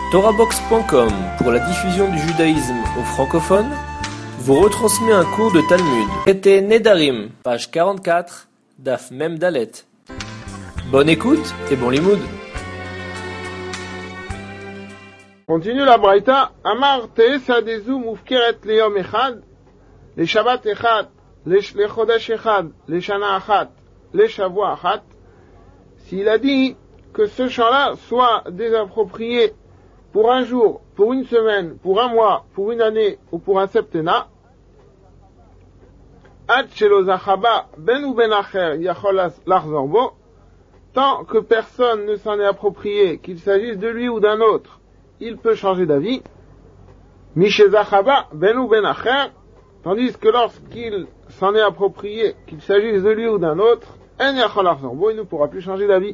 TorahBox.com, pour la diffusion du judaïsme aux francophones, vous retransmet un cours de Talmud. Traité Nedarim, page 44, Daf Mem Dalet. Bonne écoute et bon limoud. Continue la Braïta. Amar Te'esa Dezu Mufkeret Leyom Echad, Le Shabbat Echad, Le Chodesh Echad, Le Shana Achat, Le Shavua Achat. S'il a dit que ce champ-là soit désapproprié pour un jour, pour une semaine, pour un mois, pour une année ou pour un septennat, Ad Shelo Zachaba Ben ou Ben Acher Yachol Lachzor Bo, tant que personne ne s'en est approprié, qu'il s'agisse de lui ou d'un autre, il peut changer d'avis. Mishe Zachaba Ben ou Ben Acher, tandis que lorsqu'il s'en est approprié, qu'il s'agisse de lui ou d'un autre, En Yachol Lachzor Bo, il ne pourra plus changer d'avis.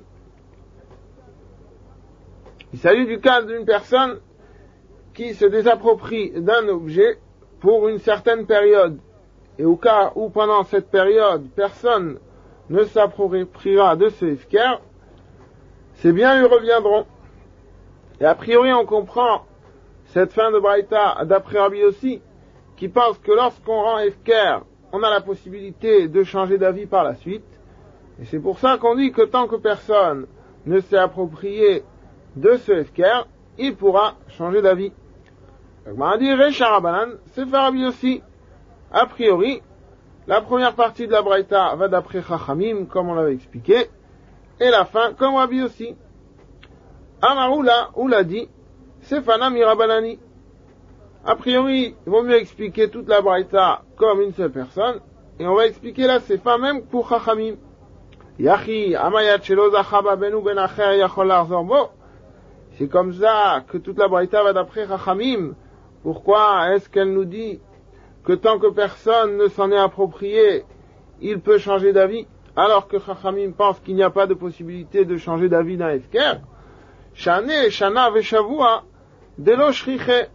Il s'agit du cas d'une personne qui se désapproprie d'un objet pour une certaine période. Et au cas où pendant cette période, personne ne s'appropriera de ce hefker, ces biens lui reviendront. Et a priori, on comprend cette fin de Braïta d'après Rabbi Yossi, qui pense que lorsqu'on rend hefker, on a la possibilité de changer d'avis par la suite. Et c'est pour ça qu'on dit que tant que personne ne s'est approprié de ce hefker, il pourra changer d'avis. On a dit Recha Rabbanan, c'est Rabbi Yossi. A priori, la première partie de la Braïta va d'après Chachamim, comme on l'avait expliqué, et la fin comme Rabbi Yossi. Amaroula, ou l'a dit, c'est Fana Mirabanani. A priori, il vaut mieux expliquer toute la Braïta comme une seule personne, et on va expliquer la Sefa même pour Chachamim. Yachi, Amayat Shelo Zachaba Benu Ben Acher Yachol Lachzor Bo. C'est comme ça que toute la Braïta va d'après Chachamim. Pourquoi est-ce qu'elle nous dit que tant que personne ne s'en est approprié, il peut changer d'avis, alors que Chachamim pense qu'il n'y a pas de possibilité de changer d'avis d'un hefker? Shane, Shana, Veshavua, Delo Shriche.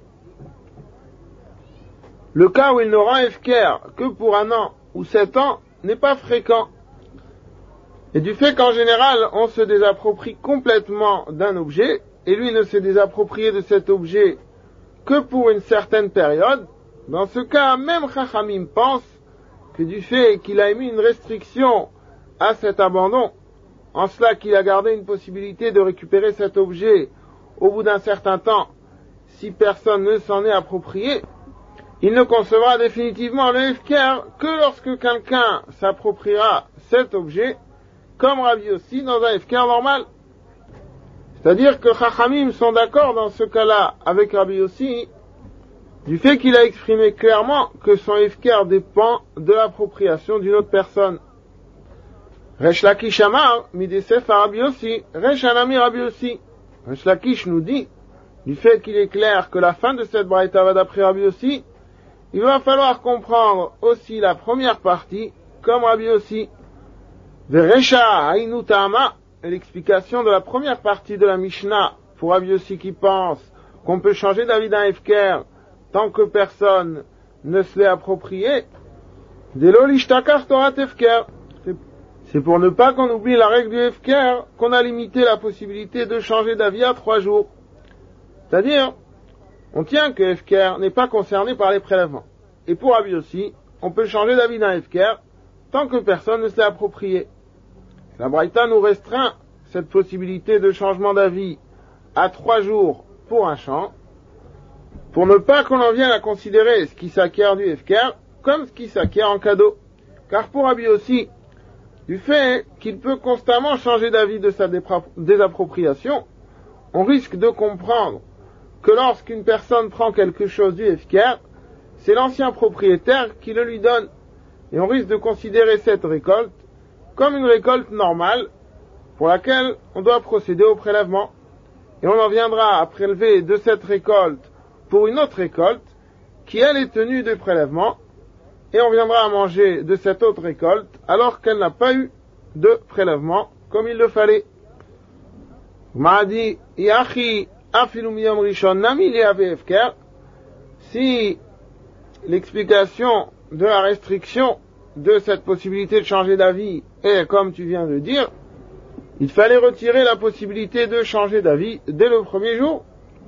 Le cas où il n'aura hefker que pour un an ou 7 ans n'est pas fréquent. Et du fait qu'en général, on se désapproprie complètement d'un objet, et lui ne s'est désapproprié de cet objet que pour une certaine période, dans ce cas, même Chachamim pense que du fait qu'il a émis une restriction à cet abandon, en cela qu'il a gardé une possibilité de récupérer cet objet au bout d'un certain temps, si personne ne s'en est approprié, il ne concevra définitivement le hefker que lorsque quelqu'un s'appropriera cet objet, comme Rabbi Yossi dans un hefker normal. C'est-à-dire que Chachamim sont d'accord dans ce cas-là avec Rabbi Yossi, du fait qu'il a exprimé clairement que son hefker dépend de l'appropriation d'une autre personne. Resh Lakish Amar, Midesef à Rabbi Yossi, Resh Anami Rabbi Yossi. Resh Lakish nous dit, du fait qu'il est clair que la fin de cette braïta va d'après Rabbi Yossi, il va falloir comprendre aussi la première partie comme Rabbi Yossi. Veresha Hainu Ta'ama, l'explication de la première partie de la Mishnah pour Rabbi Yossi qui pense qu'on peut changer d'avis d'un hefker tant que personne ne se l'est approprié. Delo lishtakar Torah hefker. C'est pour ne pas qu'on oublie la règle du hefker qu'on a limité la possibilité de changer d'avis à 3 jours. C'est-à-dire, on tient que hefker n'est pas concerné par les prélèvements. Et pour Rabbi Yossi, on peut changer d'avis d'un hefker tant que personne ne se l'est approprié. La Braïta nous restreint cette possibilité de changement d'avis à 3 jours pour un champ, pour ne pas qu'on en vienne à considérer ce qui s'acquiert du hefker comme ce qui s'acquiert en cadeau. Car pour Rabbi Yossi, du fait qu'il peut constamment changer d'avis de sa désappropriation, on risque de comprendre que lorsqu'une personne prend quelque chose du hefker, c'est l'ancien propriétaire qui le lui donne. Et on risque de considérer cette récolte comme une récolte normale pour laquelle on doit procéder au prélèvement. Et on en viendra à prélever de cette récolte pour une autre récolte qui elle est tenue de prélèvement, et on viendra à manger de cette autre récolte alors qu'elle n'a pas eu de prélèvement comme il le fallait. Ma'adi yachi afilu miyom rishon nami liave hefker. Si l'explication de la restriction de cette possibilité de changer d'avis est comme tu viens de dire, il fallait retirer la possibilité de changer d'avis dès le premier jour.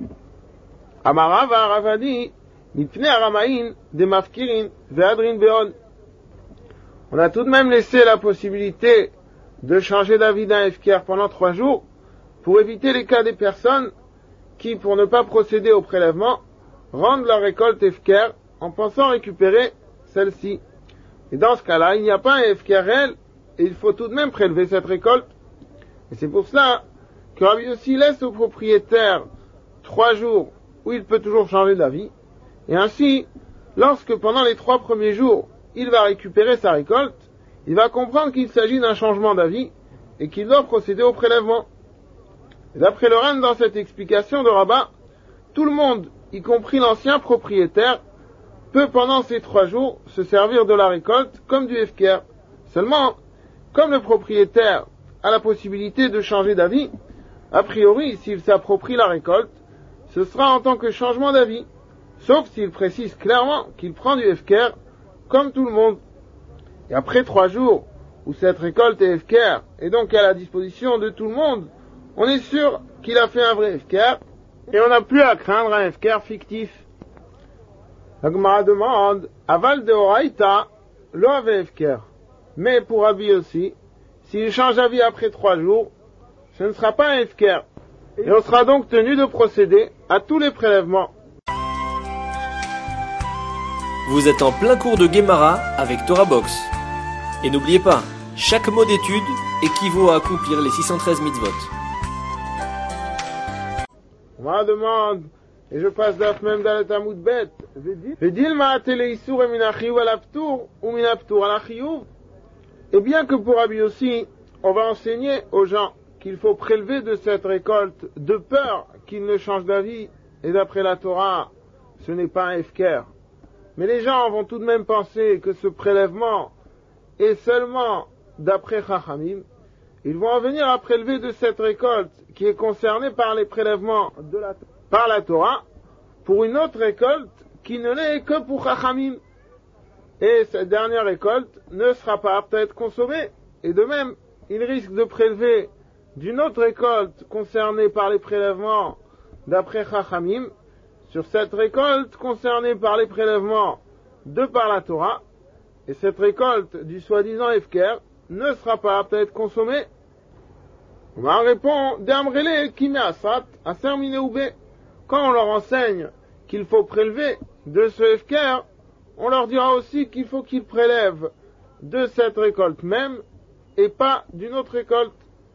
Amarav Aravadi, Mipne Aramaïn, des Mafkirin, Veadrin Veon. On a tout de même laissé la possibilité de changer d'avis d'un Efker pendant 3 jours pour éviter les cas des personnes qui, pour ne pas procéder au prélèvement, rendent leur récolte Efker en pensant récupérer celle-ci. Et dans ce cas-là, il n'y a pas un Efker réel et il faut tout de même prélever cette récolte. Et c'est pour cela que Rabbi Yossi laisse au propriétaire 3 jours où il peut toujours changer d'avis. Et ainsi, lorsque pendant les 3 premiers jours, il va récupérer sa récolte, il va comprendre qu'il s'agit d'un changement d'avis et qu'il doit procéder au prélèvement. Et d'après le Ran, dans cette explication de Rabat, tout le monde, y compris l'ancien propriétaire, peut pendant ces 3 jours se servir de la récolte comme du Hefker. Seulement, comme le propriétaire a la possibilité de changer d'avis, a priori, s'il s'approprie la récolte, ce sera en tant que changement d'avis, sauf s'il précise clairement qu'il prend du Hefker comme tout le monde. Et après 3 jours où cette récolte est Hefker et donc à la disposition de tout le monde, on est sûr qu'il a fait un vrai Hefker et on n'a plus à craindre un Hefker fictif. La Gemara demande, Aval de Horaïta, lo ave Hefker. Mais pour Rabbi aussi, s'il change d'avis après 3 jours, ce ne sera pas un Hefker. Et on sera donc tenu de procéder à tous les prélèvements. Vous êtes en plein cours de Gemara avec Torah Box. Et n'oubliez pas, chaque mot d'étude équivaut à accomplir les 613 mitzvot. On me demande, et je passe d'af même dans le Talmud Bet, Vedil ma'atele isur min achiyuv al aptur ou min aptur al achiyuv. Et bien que pour Rabbi aussi, on va enseigner aux gens qu'il faut prélever de cette récolte de peur qu'ils ne changent d'avis, et d'après la Torah, ce n'est pas un Hefker. Mais les gens vont tout de même penser que ce prélèvement est seulement d'après Chachamim. Ils vont en venir à prélever de cette récolte qui est concernée par les prélèvements par la Torah pour une autre récolte qui ne l'est que pour Chachamim. Et cette dernière récolte ne sera pas apte à être consommée. Et de même, ils risquent de prélever d'une autre récolte concernée par les prélèvements d'après Chachamim sur cette récolte concernée par les prélèvements de par la Torah, et cette récolte du soi-disant Hefker ne sera pas apte à être consommée. On va répondre, D'Amrele Kimeasat, Aser Mineoube. Quand on leur enseigne qu'il faut prélever de ce Hefker, on leur dira aussi qu'il faut qu'ils prélèvent de cette récolte même, et pas d'une autre récolte.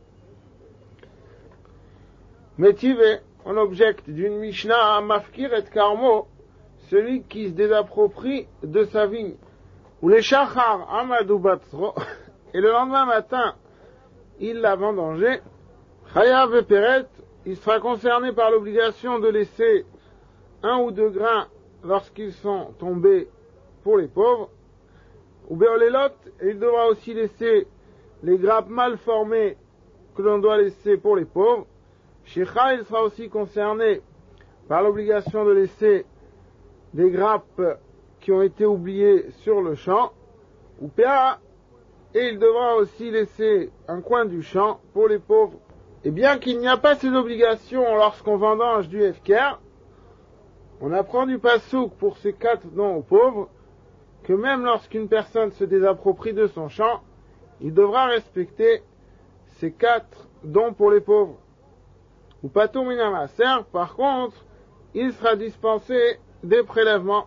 Métivé, on objecte d'une Mishnah à Mafkir et Karmo, celui qui se désapproprie de sa vigne. Ou les Shachar Amadou Batsro, et le lendemain matin, il l'a vendangé. Chayav et Peret, il sera concerné par l'obligation de laisser 1 ou 2 grains lorsqu'ils sont tombés pour les pauvres. Ou Béolélot, et il devra aussi laisser les grappes mal formées que l'on doit laisser pour les pauvres. Shecha, il sera aussi concerné par l'obligation de laisser des grappes qui ont été oubliées sur le champ. Ou Péa, et il devra aussi laisser un coin du champ pour les pauvres. Et bien qu'il n'y a pas ces obligations lorsqu'on vendange du Hefker, on apprend du Passouk pour ces 4 dons aux pauvres, que même lorsqu'une personne se désapproprie de son champ, il devra respecter ces 4 dons pour les pauvres. Ou Patou Minamaser, par contre, il sera dispensé des prélèvements,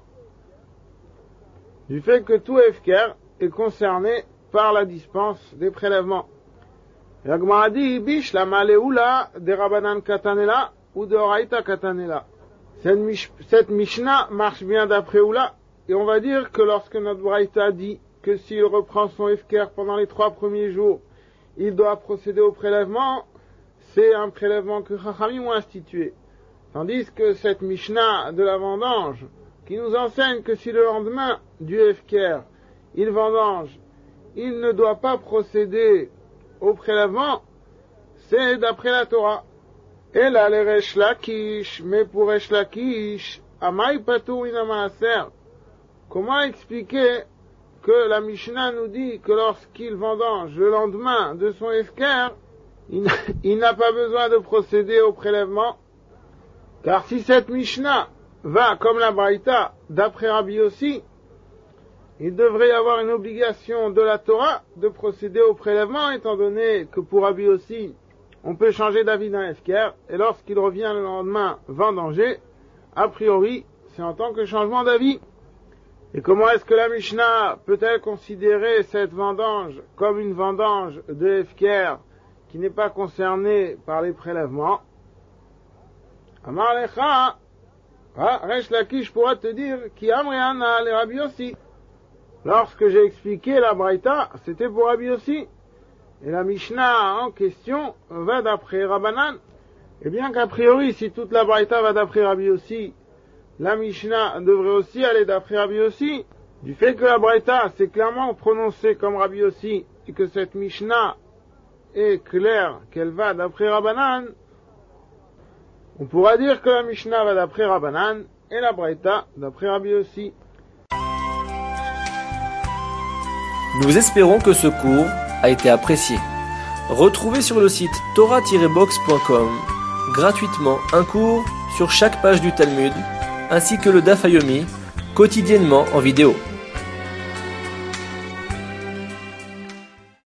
du fait que tout Hefker est concerné par la dispense des prélèvements. La Gemara dit, Bish la Maleoula de Rabbanan Katanela ou de Horaïta Katanela. Cette Mishnah marche bien d'après Oula, et on va dire que lorsque notre Braïta dit que s'il reprend son Hefker pendant les 3 premiers jours, il doit procéder au prélèvement, c'est un prélèvement que Chachamim ont institué. Tandis que cette Mishnah de la vendange, qui nous enseigne que si le lendemain du Hefker, il vendange, il ne doit pas procéder au prélèvement, c'est d'après la Torah. Et là, les Resh Lakish, mais pour Resh Lakish, Amai Patou Minamaaser. Comment expliquer que la Mishnah nous dit que lorsqu'il vendange le lendemain de son Hefker, il n'a pas besoin de procéder au prélèvement, Car si cette Mishnah va comme la Braïta d'après Rabbi Yossi, il devrait y avoir une obligation de la Torah de procéder au prélèvement, étant donné que pour Rabbi Yossi, on peut changer d'avis d'un Hefker, et lorsqu'il revient le lendemain vendanger, a priori, c'est en tant que changement d'avis. Et comment est-ce que la Mishnah peut-elle considérer cette vendange comme une vendange de Hefker qui n'est pas concernée par les prélèvements? Amar lecha, Resh Lakish pourra te dire qui amreana le Rabbi Yossi. Lorsque j'ai expliqué la Braïta, c'était pour Rabbi Yossi. Et la Mishnah en question va d'après Rabbanan. Et bien qu'a priori, si toute la Braïta va d'après Rabbi Yossi, la Mishnah devrait aussi aller d'après Rabbi Yossi. Du fait que la Braïta s'est clairement prononcée comme Rabbi Yossi et que cette Mishnah est claire qu'elle va d'après Rabbanan, on pourra dire que la Mishnah va d'après Rabbanan et la Braïta d'après Rabbi Yossi. Nous espérons que ce cours a été apprécié. Retrouvez sur le site torah-box.com gratuitement un cours sur chaque page du Talmud, ainsi que le Daf Yomi, quotidiennement en vidéo.